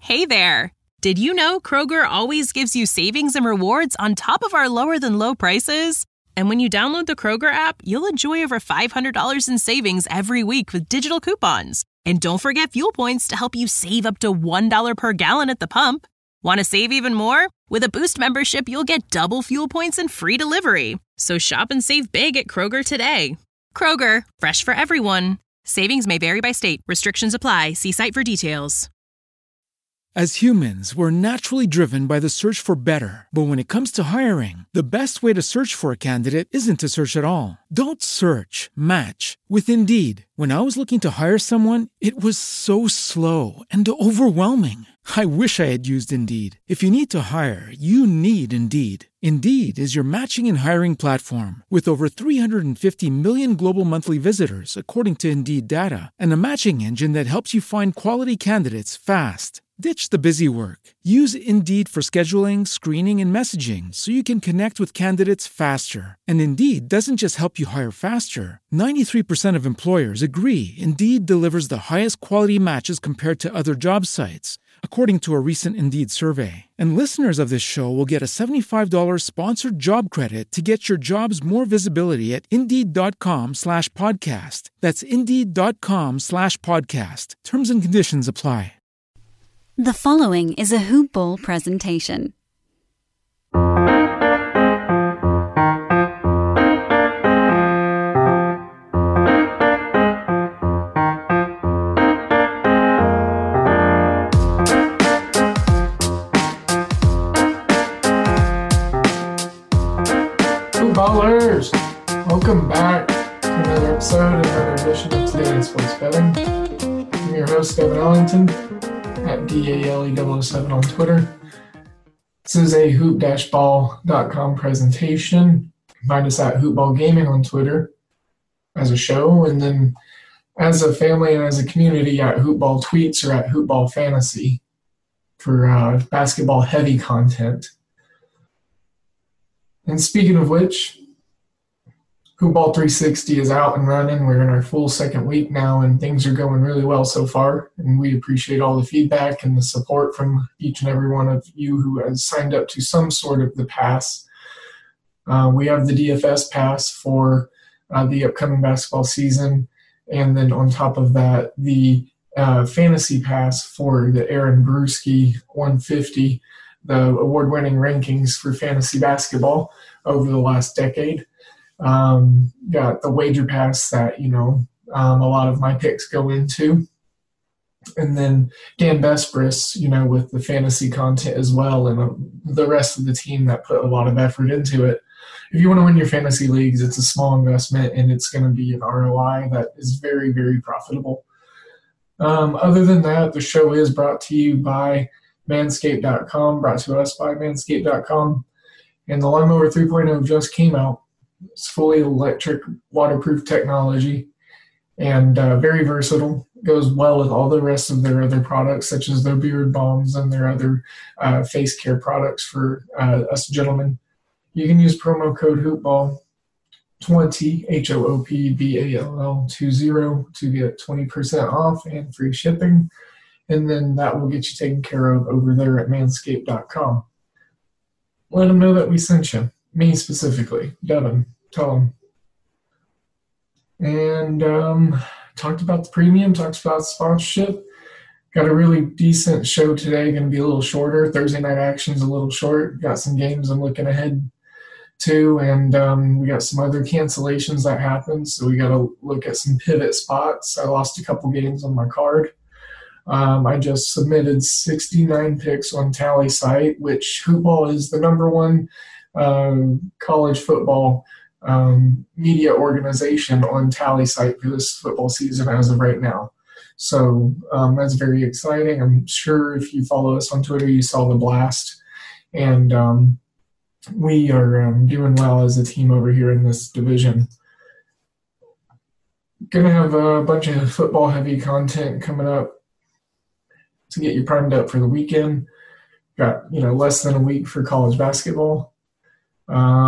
Hey there! Did you know Kroger always gives you savings and rewards on top of our lower-than-low prices? And when you download the Kroger app, you'll enjoy over $500 in savings every week with digital coupons. And don't forget fuel points to help you save up to $1 per gallon at the pump. Want to save even more? With a Boost membership, you'll get double fuel points and free delivery. So shop and save big at Kroger today. Kroger, fresh for everyone. Savings may vary by state. Restrictions apply. See site for details. As humans, we're naturally driven by the search for better. But when it comes to hiring, the best way to search for a candidate isn't to search at all. Don't search, match with Indeed. When I was looking to hire someone, it was so slow and overwhelming. I wish I had used Indeed. If you need to hire, you need Indeed. Indeed is your matching and hiring platform with over 350 million global monthly visitors, according to Indeed data, and a matching engine that helps you find quality candidates fast. Ditch the busy work. Use Indeed for scheduling, screening, and messaging so you can connect with candidates faster. And Indeed doesn't just help you hire faster. 93% of employers agree Indeed delivers the highest quality matches compared to other job sites, according to a recent Indeed survey. And listeners of this show will get a $75 sponsored job credit to get your jobs more visibility at Indeed.com/podcast. That's Indeed.com/podcast. Terms and conditions apply. The following is a Hoop Ball presentation. Hoop Ballers! Welcome back to another episode, another edition of Today in Sports Betting. I'm your host, Devin Ellington, at DALE007 on Twitter. This is a hoop-ball.com presentation. Find us at Hoopball Gaming on Twitter as a show, and then as a family and as a community at Hoopball Tweets or at Hoopball Fantasy for basketball-heavy content. And speaking of which, Hoopball 360 is out and running. We're in our full second week now, and things are going really well so far. And we appreciate all the feedback and the support from each and every one of you who has signed up to some sort of the pass. We have the DFS pass for the upcoming basketball season, and then on top of that, the fantasy pass for the Aaron Brewski 150, the award-winning rankings for fantasy basketball over the last decade. Got the wager pass that, a lot of my picks go into. And then Dan Besbris, with the fantasy content as well, and the rest of the team that put a lot of effort into it. If you want to win your fantasy leagues, it's a small investment, and it's going to be an ROI that is very, very profitable. Other than that, the show is brought to you by Manscaped.com, brought to us by Manscaped.com. And the Lawnmower 3.0 just came out. It's fully electric, waterproof technology, and very versatile. Goes well with all the rest of their other products, such as their beard balms and their other face care products for us gentlemen. You can use promo code HOOPBALL20, HOOPBALL20, to get 20% off and free shipping. And then that will get you taken care of over there at Manscaped.com. Let them know that we sent you. Me specifically, Devin, tell him. And talked about the premium, talked about sponsorship. Got a really decent show today, going to be a little shorter. Thursday night action's a little short. Got some games I'm looking ahead to, and we got some other cancellations that happened, so we got to look at some pivot spots. I lost a couple games on my card. I just submitted 69 picks on Tally site, which Hoopball is the number one college football media organization on Tally site for this football season as of right now. So that's very exciting. I'm sure if you follow us on Twitter, you saw the blast. And we are doing well as a team over here in this division. Going to have a bunch of football-heavy content coming up to get you primed up for the weekend. Got, less than a week for college basketball.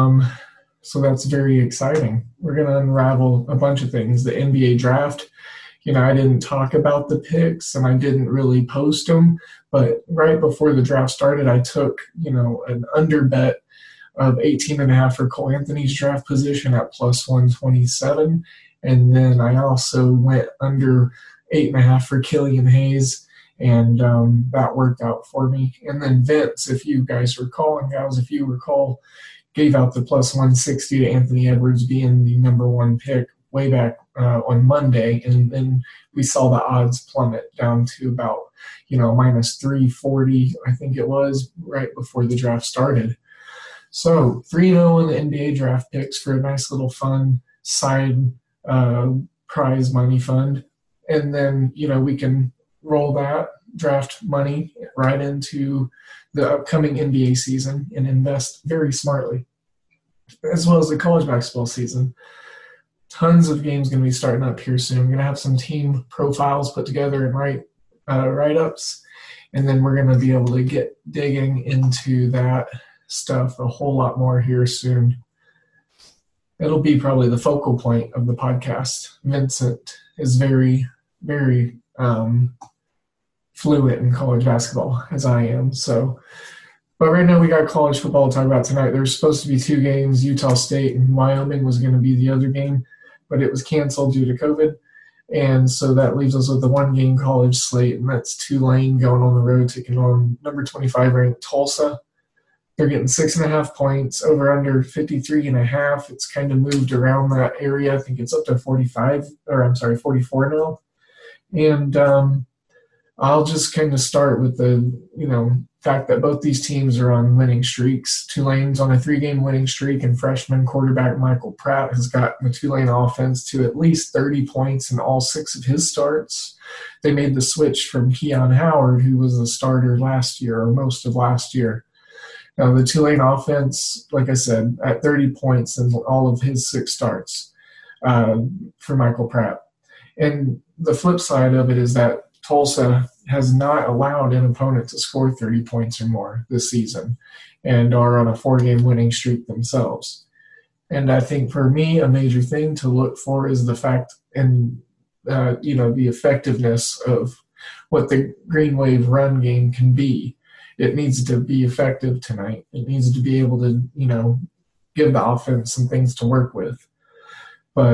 So that's very exciting. We're going to unravel a bunch of things. The NBA draft I didn't talk about the picks and I didn't really post them, but right before the draft started, I took, an under bet of 18.5 for Cole Anthony's draft position at plus 127. And then I also went under 8.5 for Killian Hayes, and that worked out for me. And then Vince, if you guys recall, and gals, if you recall, gave out the plus 160 to Anthony Edwards being the number one pick way back on Monday. And then we saw the odds plummet down to about, minus 340, I think it was, right before the draft started. So 3-0 in the NBA draft picks for a nice little fun side prize money fund. And then, we can roll that draft money right into the upcoming NBA season and invest very smartly, as well as the college basketball season. Tons of games going to be starting up here soon. We're going to have some team profiles put together and write-ups, and then we're going to be able to get digging into that stuff a whole lot more here soon. It'll be probably the focal point of the podcast. Vincent is very, very fluent in college basketball, as I am. But right now we got college football to talk about tonight. There's supposed to be 2 games. Utah State and Wyoming was going to be the other game, but it was canceled due to COVID. And so that leaves us with the 1-game college slate, and that's Tulane going on the road, taking on number 25 ranked Tulsa. They're getting 6.5 points, over under 53.5. It's kind of moved around that area. I think it's up to 44 now. And I'll just kind of start with the, fact that both these teams are on winning streaks. Tulane's on a 3-game winning streak, and freshman quarterback Michael Pratt has got the Tulane offense to at least 30 points in all 6 of his starts. They made the switch from Keon Howard, who was the starter last year or most of last year. Now, the Tulane offense, like I said, at 30 points in all of his 6 starts for Michael Pratt. And the flip side of it is that Tulsa has not allowed an opponent to score 30 points or more this season and are on a 4-game winning streak themselves. And I think for me, a major thing to look for is the fact and, the effectiveness of what the Green Wave run game can be. It needs to be effective tonight. It needs to be able to, give the offense some things to work with. But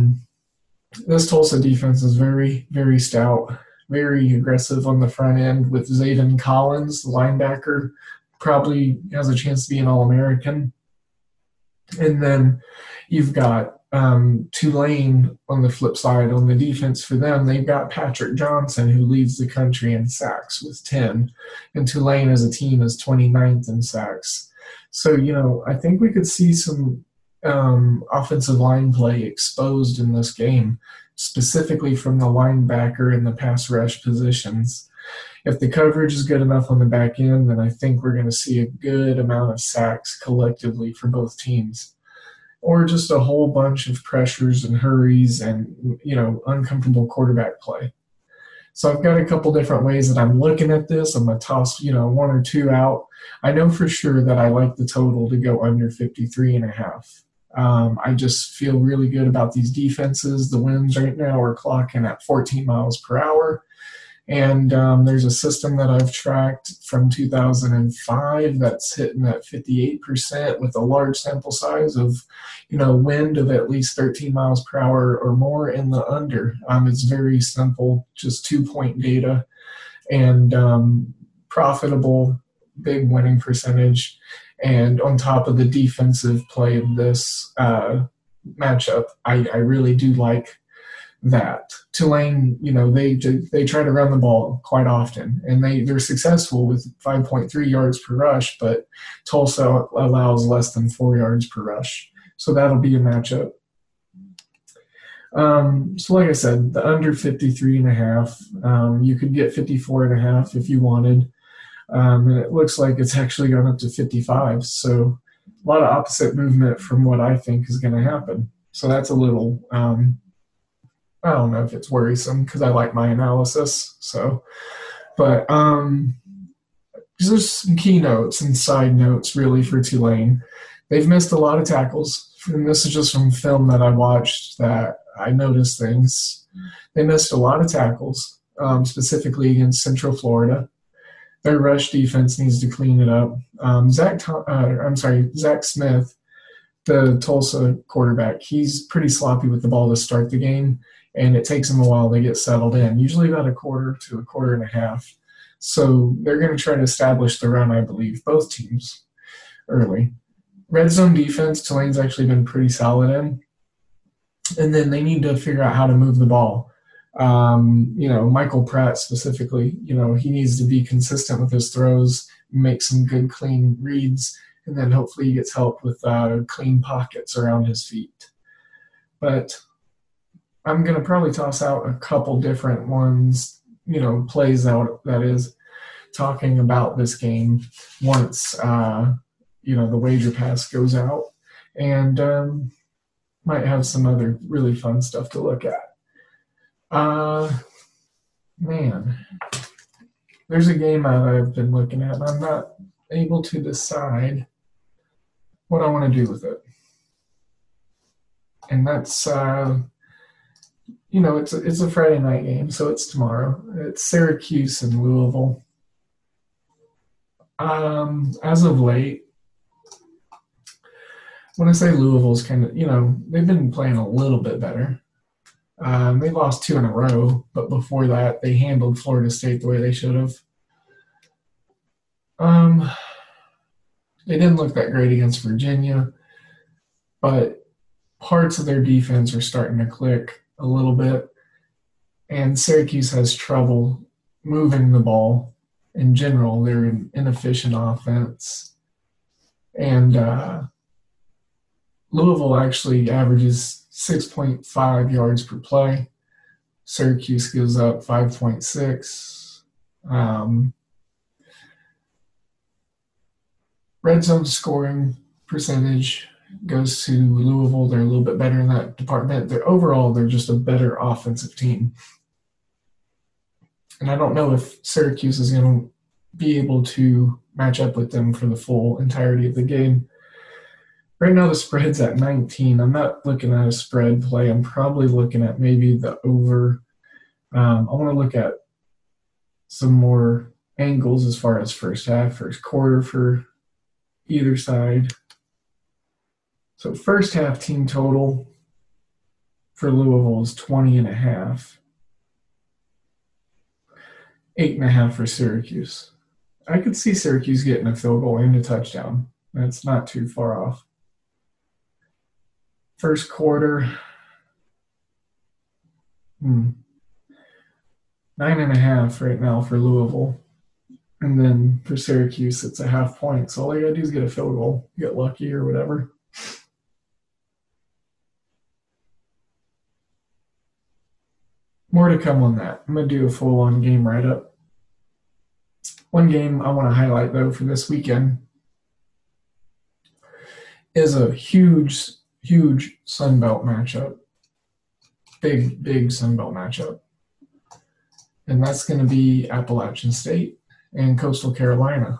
this Tulsa defense is very, very stout, very aggressive on the front end with Zaven Collins, the linebacker, probably has a chance to be an All-American. And then you've got Tulane on the flip side. On the defense for them, they've got Patrick Johnson, who leads the country in sacks with 10. And Tulane as a team is 29th in sacks. So, I think we could see some offensive line play exposed in this game, specifically from the linebacker and the pass rush positions. If the coverage is good enough on the back end, then I think we're going to see a good amount of sacks collectively for both teams, or just a whole bunch of pressures and hurries and, uncomfortable quarterback play. So I've got a couple different ways that I'm looking at this. I'm going to toss, 1 or 2 out. I know for sure that I like the total to go under 53.5. I just feel really good about these defenses. The winds right now are clocking at 14 miles per hour. And there's a system that I've tracked from 2005 that's hitting at 58% with a large sample size of, wind of at least 13 miles per hour or more in the under. It's very simple, just 2-point data and profitable, big winning percentage. And on top of the defensive play of this matchup, I really do like that. Tulane, they try to run the ball quite often, and they're successful with 5.3 yards per rush, but Tulsa allows less than 4 yards per rush. So that'll be a matchup. So like I said, the under 53.5, you could get 54.5 if you wanted. And it looks like it's actually gone up to 55. So a lot of opposite movement from what I think is going to happen. So that's a little, I don't know if it's worrisome because I like my analysis. But there's some key notes and side notes really for Tulane. They've missed a lot of tackles. And this is just from film that I watched that I noticed things. They missed a lot of tackles, specifically against Central Florida. Their rush defense needs to clean it up. Zach Smith, the Tulsa quarterback, he's pretty sloppy with the ball to start the game, and it takes him a while to get settled in, usually about a quarter to a quarter and a half. So they're going to try to establish the run, I believe, both teams early. Red zone defense, Tulane's actually been pretty solid in. And then they need to figure out how to move the ball. Michael Pratt specifically, he needs to be consistent with his throws, make some good, clean reads, and then hopefully he gets help with clean pockets around his feet. But I'm going to probably toss out a couple different ones, plays out, that is, talking about this game once, the wager pass goes out. And might have some other really fun stuff to look at. There's a game that I've been looking at, and I'm not able to decide what I want to do with it. And that's, it's a Friday night game, so it's tomorrow. It's Syracuse and Louisville. As of late, when I say Louisville's kind of, they've been playing a little bit better. They lost 2 in a row, but before that, they handled Florida State the way they should have. They didn't look that great against Virginia, but parts of their defense are starting to click a little bit, and Syracuse has trouble moving the ball. In general, they're an inefficient offense, and Louisville actually averages 6.5 yards per play. Syracuse gives up 5.6. Red zone scoring percentage goes to Louisville. They're a little bit better in that department. They're just a better offensive team. And I don't know if Syracuse is going to be able to match up with them for the full entirety of the game. Right now the spread's at 19. I'm not looking at a spread play. I'm probably looking at maybe the over. I want to look at some more angles as far as first half, first quarter for either side. So first half team total for Louisville is 20.5. 8.5 for Syracuse. I could see Syracuse getting a field goal and a touchdown. That's not too far off. First quarter, 9.5 right now for Louisville. And then for Syracuse, it's a half point. So all you got to do is get a field goal, get lucky or whatever. More to come on that. I'm going to do a full-on game write-up. One game I want to highlight, though, for this weekend is a huge Sun Belt matchup. Big Sun Belt matchup. And that's going to be Appalachian State and Coastal Carolina.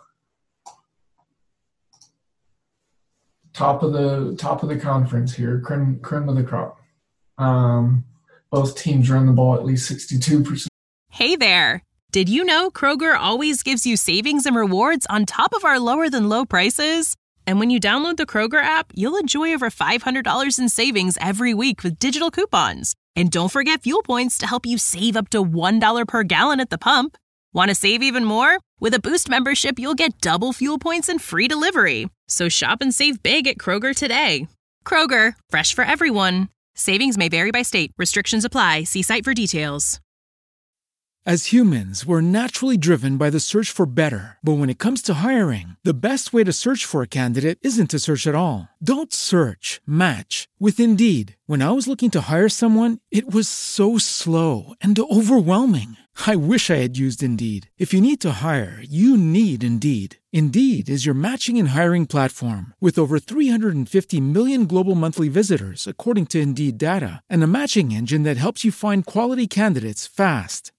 Top of the conference here, creme of the crop. Both teams run the ball at least 62%. Hey there! Did you know Kroger always gives you savings and rewards on top of our lower than low prices? And when you download the Kroger app, you'll enjoy over $500 in savings every week with digital coupons. And don't forget fuel points to help you save up to $1 per gallon at the pump. Want to save even more? With a Boost membership, you'll get double fuel points and free delivery. So shop and save big at Kroger today. Kroger, fresh for everyone. Savings may vary by state. Restrictions apply. See site for details. As humans, we're naturally driven by the search for better. But when it comes to hiring, the best way to search for a candidate isn't to search at all. Don't search, match with Indeed. When I was looking to hire someone, it was so slow and overwhelming. I wish I had used Indeed. If you need to hire, you need Indeed. Indeed is your matching and hiring platform with over 350 million global monthly visitors, according to Indeed data, and a matching engine that helps you find quality candidates fast.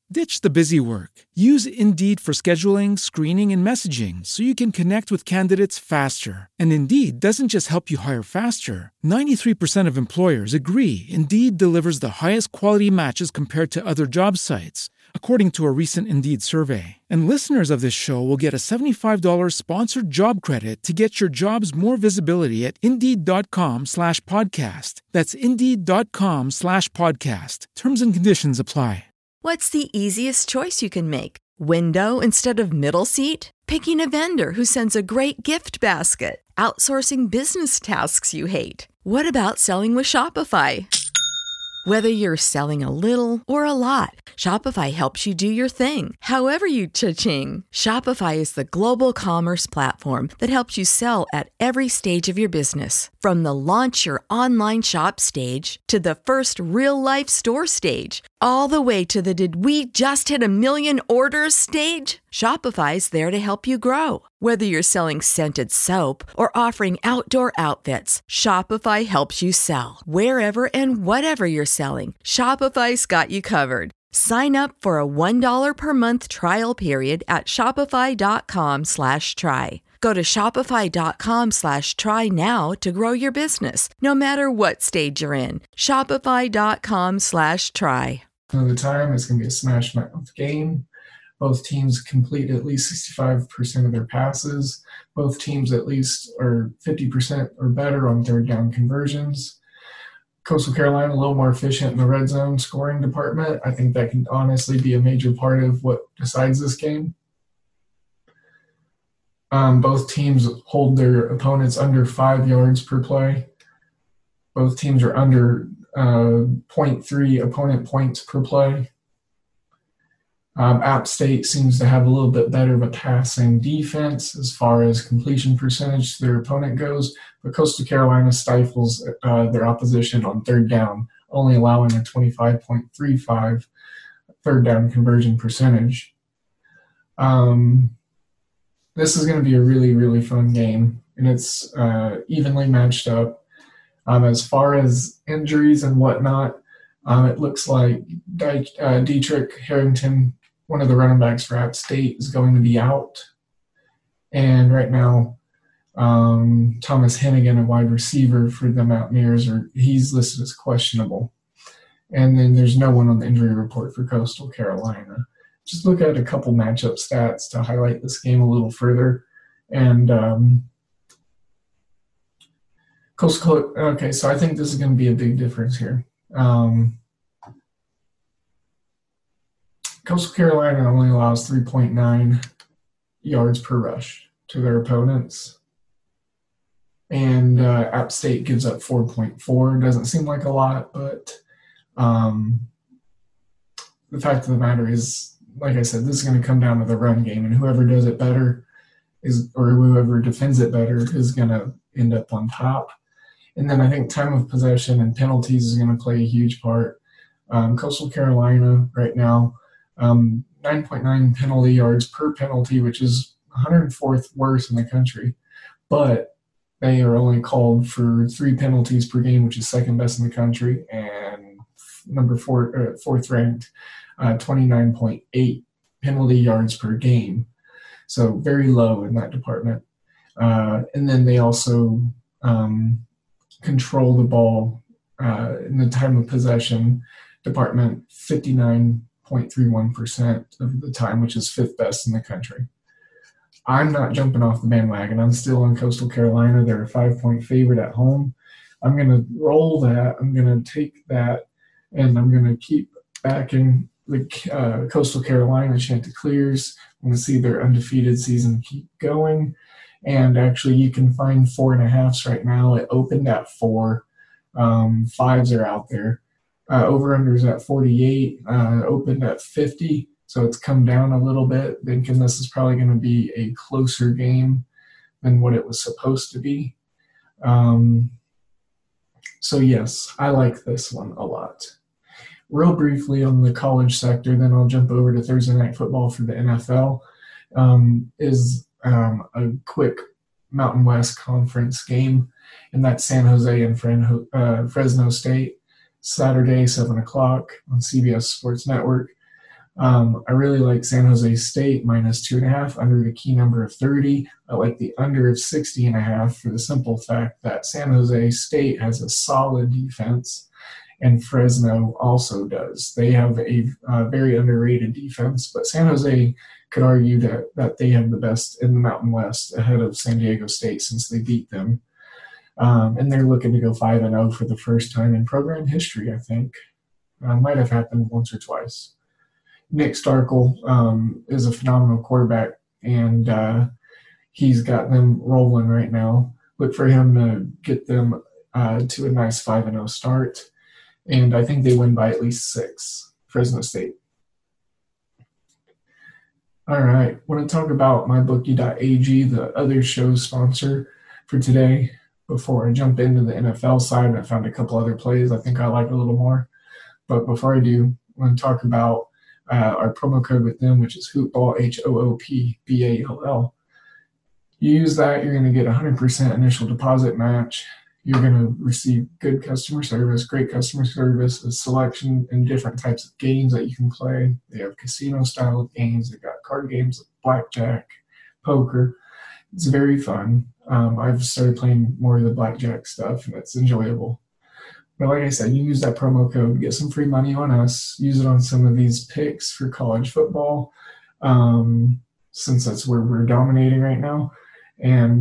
Ditch the busy work. Use Indeed for scheduling, screening, and messaging so you can connect with candidates faster. And Indeed doesn't just help you hire faster. 93% of employers agree Indeed delivers the highest quality matches compared to other job sites, according to a recent Indeed survey. And listeners of this show will get a $75 sponsored job credit to get your jobs more visibility at Indeed.com/podcast. That's Indeed.com/podcast. Terms and conditions apply. What's the easiest choice you can make? Window instead of middle seat? Picking a vendor who sends a great gift basket? Outsourcing business tasks you hate? What about selling with Shopify? Whether you're selling a little or a lot, Shopify helps you do your thing, however you cha-ching. Shopify is the global commerce platform that helps you sell at every stage of your business. From the launch your online shop stage to the first real-life store stage, all the way to the did we just hit a million orders stage. Shopify's there to help you grow. Whether you're selling scented soap or offering outdoor outfits, Shopify helps you sell. Wherever and whatever you're selling, Shopify's got you covered. Sign up for a $1 per month trial period at shopify.com/try. Go to shopify.com/try now to grow your business, no matter what stage you're in. Shopify.com/try. Another time, it's going to be a smash mouth game. Both teams complete at least 65% of their passes. Both teams at least are 50% or better on third down conversions. Coastal Carolina a little more efficient in the red zone scoring department. I think that can honestly be a major part of what decides this game. Both teams hold their opponents under 5 yards per play. Both teams are under 0.3 opponent points per play. App State seems to have a little bit better of a passing defense as far as completion percentage to their opponent goes, but Coastal Carolina stifles their opposition on third down, only allowing a 25.35 third down conversion percentage. This is going to be a really, really fun game, and it's evenly matched up. As far as injuries and whatnot, it looks like Dietrich Harrington, one of the running backs for App State, is going to be out. And right now, Thomas Hennigan, a wide receiver for the Mountaineers, he's listed as questionable. And then there's no one on the injury report for Coastal Carolina. Just look at a couple matchup stats to highlight this game a little further. And okay, so I think this is going to be a big difference here. Coastal Carolina only allows 3.9 yards per rush to their opponents. And App State gives up 4.4. Doesn't seem like a lot, but the fact of the matter is, like I said, this is going to come down to the run game, and whoever does it better or whoever defends it better is going to end up on top. And then I think time of possession and penalties is going to play a huge part. Coastal Carolina right now, 9.9 penalty yards per penalty, which is 104th worst in the country. But they are only called for 3 penalties per game, which is second best in the country, and fourth ranked, 29.8 penalty yards per game. So very low in that department. And then they also control the ball in the time of possession department 59.31% of the time, which is 5th best in the country. I'm not jumping off the bandwagon. I'm still on Coastal Carolina. They're a 5-point favorite at home. I'm going to roll that. I'm going to take that, and I'm going to keep backing the Coastal Carolina Chanticleers. I'm going to see their undefeated season keep going. And actually, you can find 4.5s right now. It opened at 4. 5s are out there. Over-unders at 48. Opened at 50. So it's come down a little bit, thinking this is probably going to be a closer game than what it was supposed to be. So yes, I like this one a lot. Real briefly on the college sector, then I'll jump over to Thursday Night Football for the NFL, is a quick Mountain West Conference game, and that's San Jose and Fresno State, Saturday, 7 o'clock on CBS Sports Network. I really like San Jose State minus 2.5 under the key number of 30. I like the under of 60.5 for the simple fact that San Jose State has a solid defense, and Fresno also does. They have a very underrated defense, but San Jose could argue that they have the best in the Mountain West ahead of San Diego State since they beat them. And they're looking to go 5-0 for the first time in program history, I think. Might have happened once or twice. Nick Starkel is a phenomenal quarterback, and he's got them rolling right now. Look for him to get them to a nice 5-0 start, and I think they win by at least 6, Fresno State. All right, I want to talk about MyBookie.ag, the other show sponsor for today. Before I jump into the NFL side, I found a couple other plays I think I like a little more. But before I do, I want to talk about our promo code with them, which is Hoopball, HOOPBALL. You use that, you're going to get 100% initial deposit match. You're going to receive good customer service, great customer service, a selection in different types of games that you can play. They have casino-style games. They've got card games like blackjack, poker. It's very fun. I've started playing more of the blackjack stuff, and it's enjoyable. But like I said, you use that promo code, get some free money on us, use it on some of these picks for college football, since that's where we're dominating right now. And,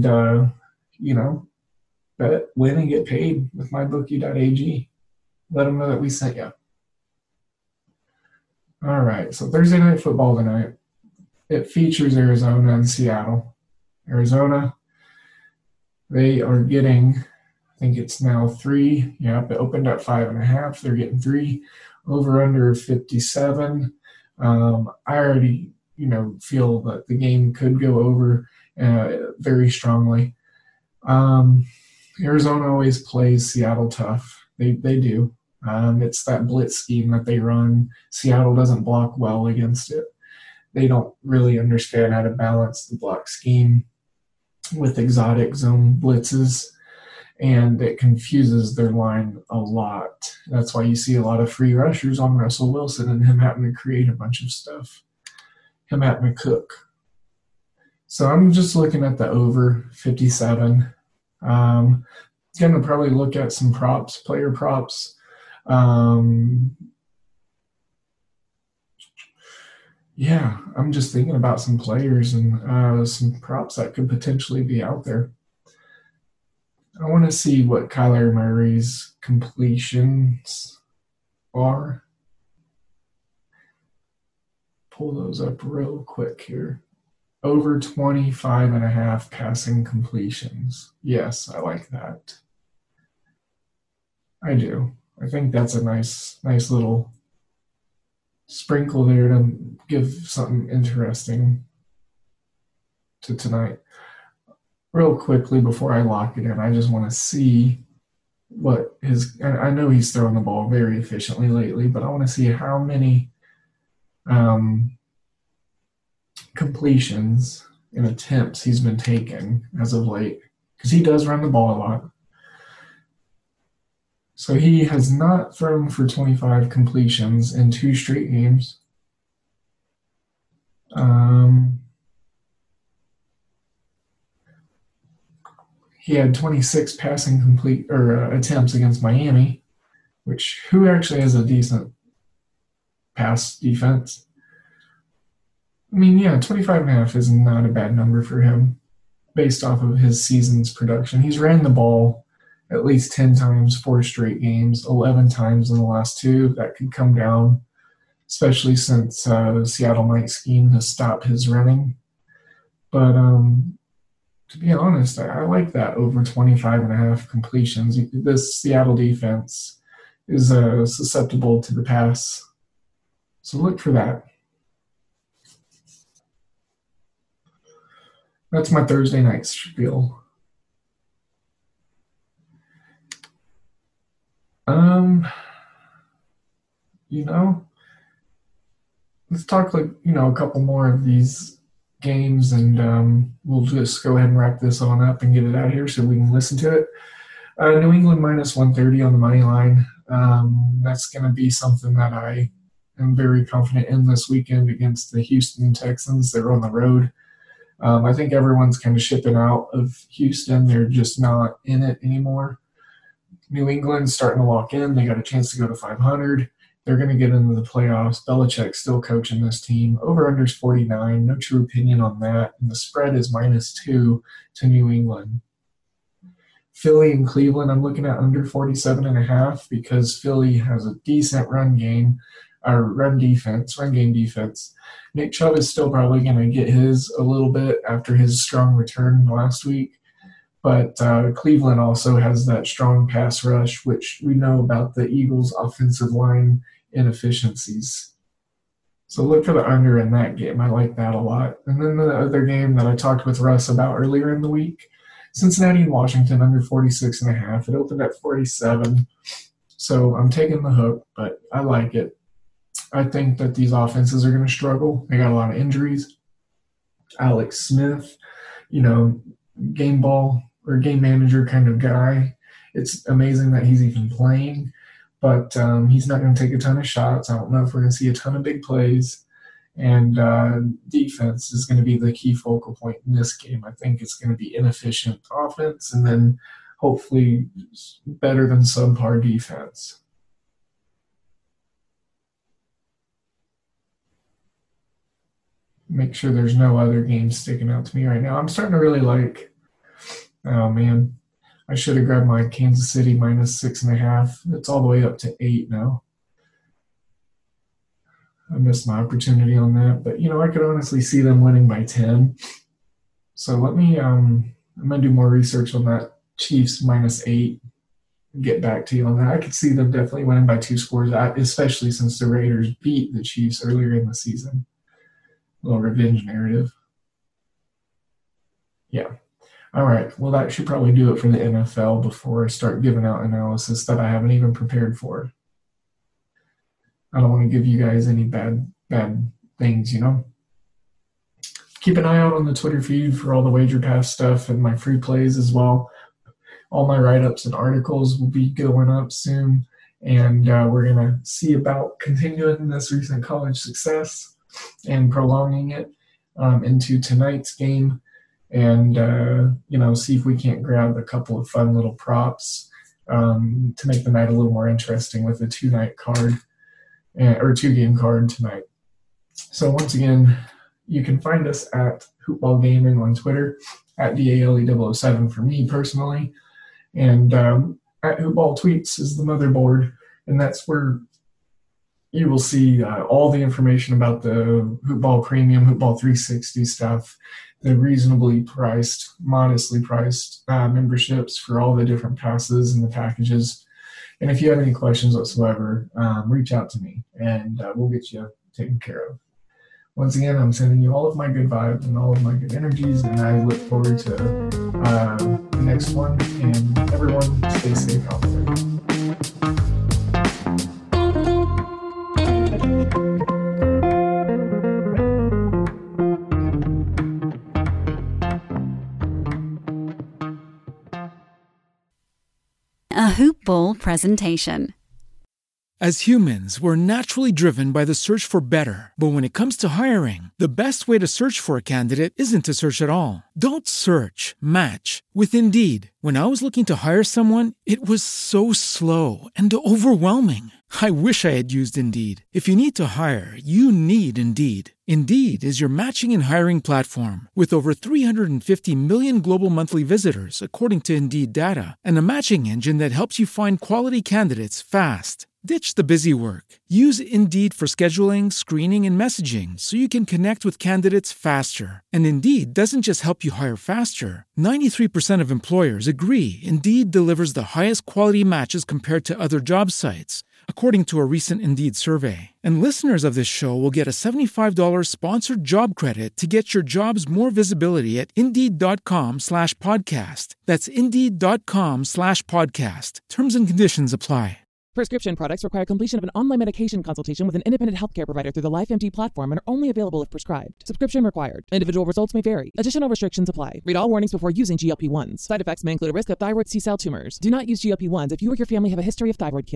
bet, win, and get paid with MyBookie.ag. Let them know that we sent you. All right, so Thursday Night Football tonight. It features Arizona and Seattle. Arizona, they are getting, I think it's now 3. Yep, it opened at 5.5. They're getting 3. Over under 57. I already, feel that the game could go over very strongly. Arizona always plays Seattle tough. They do. It's that blitz scheme that they run. Seattle doesn't block well against it. They don't really understand how to balance the block scheme with exotic zone blitzes, and it confuses their line a lot. That's why you see a lot of free rushers on Russell Wilson and him having to create a bunch of stuff, him having to cook. So I'm just looking at the over 57. Going to probably look at some props, player props. Yeah, I'm just thinking about some players and some props that could potentially be out there. I want to see what Kyler Murray's completions are. Pull those up real quick here. Over 25.5 passing completions. Yes, I like that. I do. I think that's a nice little sprinkle there to give something interesting to tonight. Real quickly before I lock it in, I just want to see what I know he's throwing the ball very efficiently lately, but I want to see how many completions and attempts he's been taking as of late, because he does run the ball a lot. So he has not thrown for 25 completions in 2 straight games. He had 26 passing attempts against Miami, who actually has a decent pass defense. I mean, yeah, 25.5 is not a bad number for him based off of his season's production. He's ran the ball at least 10 times, 4 straight games, 11 times in the last 2. That could come down, especially since Seattle might scheme to stop his running. But to be honest, I like that over 25.5 completions. This Seattle defense is susceptible to the pass. So look for that. That's my Thursday night spiel. Let's talk a couple more of these games, and we'll just go ahead and wrap this on up and get it out here so we can listen to it. New England minus 130 on the money line. That's going to be something that I am very confident in this weekend against the Houston Texans. They're on the road. I think everyone's kind of shipping out of Houston. They're just not in it anymore. New England's starting to lock in. They got a chance to go to 500. They're going to get into the playoffs. Belichick's still coaching this team. Over-under's 49. No true opinion on that. And the spread is -2 to New England. Philly and Cleveland, I'm looking at under 47.5 because Philly has a decent run game defense. Nick Chubb is still probably going to get his a little bit after his strong return last week. But Cleveland also has that strong pass rush, which we know about the Eagles' offensive line inefficiencies. So look for the under in that game. I like that a lot. And then the other game that I talked with Russ about earlier in the week, Cincinnati and Washington under 46.5. It opened at 47. So I'm taking the hook, but I like it. I think that these offenses are going to struggle. They got a lot of injuries. Alex Smith, game ball or game manager kind of guy. It's amazing that he's even playing, but he's not going to take a ton of shots. I don't know if we're going to see a ton of big plays. And defense is going to be the key focal point in this game. I think it's going to be inefficient offense and then hopefully better than subpar defense. Make sure there's no other games sticking out to me right now. I'm starting to really like, oh man, I should have grabbed my Kansas City -6.5. It's all the way up to 8 now. I missed my opportunity on that, but I could honestly see them winning by 10. So let me, I'm going to do more research on that Chiefs -8 and get back to you on that. I could see them definitely winning by 2 scores, especially since the Raiders beat the Chiefs earlier in the season. A little revenge narrative. Yeah. All right. Well, that should probably do it for the NFL before I start giving out analysis that I haven't even prepared for. I don't want to give you guys any bad things, Keep an eye out on the Twitter feed for all the Wager Pass stuff and my free plays as well. All my write-ups and articles will be going up soon, and we're going to see about continuing this recent college success and prolonging it into tonight's game and, see if we can't grab a couple of fun little props to make the night a little more interesting with a 2-night card. Or 2-game card tonight. So once again, you can find us at Hoopball Gaming on Twitter, at DALE007 for me personally, and at Hoopball Tweets is the motherboard, and that's where you will see all the information about the Hoopball Premium, Hoopball 360 stuff, the reasonably priced, modestly priced memberships for all the different passes and the packages. And if you have any questions whatsoever, reach out to me, and we'll get you taken care of. Once again, I'm sending you all of my good vibes and all of my good energies, and I look forward to the next one. And everyone, stay safe out there. A Hoop Ball presentation. As humans, we're naturally driven by the search for better. But when it comes to hiring, the best way to search for a candidate isn't to search at all. Don't search, match with Indeed. When I was looking to hire someone, it was so slow and overwhelming. I wish I had used Indeed. If you need to hire, you need Indeed. Indeed is your matching and hiring platform with over 350 million global monthly visitors, according to Indeed data, and a matching engine that helps you find quality candidates fast. Ditch the busy work. Use Indeed for scheduling, screening, and messaging so you can connect with candidates faster. And Indeed doesn't just help you hire faster. 93% of employers agree Indeed delivers the highest quality matches compared to other job sites, according to a recent Indeed survey. And listeners of this show will get a $75 sponsored job credit to get your jobs more visibility at Indeed.com/podcast. That's Indeed.com/podcast. Terms and conditions apply. Prescription products require completion of an online medication consultation with an independent healthcare provider through the LifeMD platform and are only available if prescribed. Subscription required. Individual results may vary. Additional restrictions apply. Read all warnings before using GLP-1s. Side effects may include a risk of thyroid C-cell tumors. Do not use GLP-1s if you or your family have a history of thyroid cancer.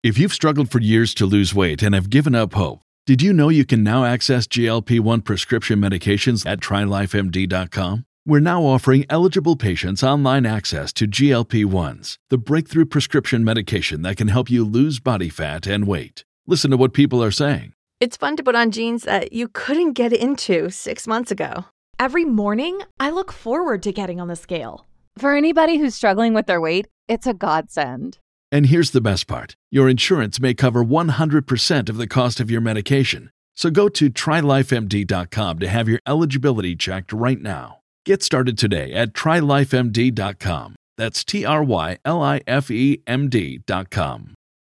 If you've struggled for years to lose weight and have given up hope, did you know you can now access GLP-1 prescription medications at TryLifeMD.com? We're now offering eligible patients online access to GLP-1s, the breakthrough prescription medication that can help you lose body fat and weight. Listen to what people are saying. It's fun to put on jeans that you couldn't get into 6 months ago. Every morning, I look forward to getting on the scale. For anybody who's struggling with their weight, it's a godsend. And here's the best part. Your insurance may cover 100% of the cost of your medication. So go to TryLifeMD.com to have your eligibility checked right now. Get started today at TryLifeMD.com. That's TryLifeMD.com.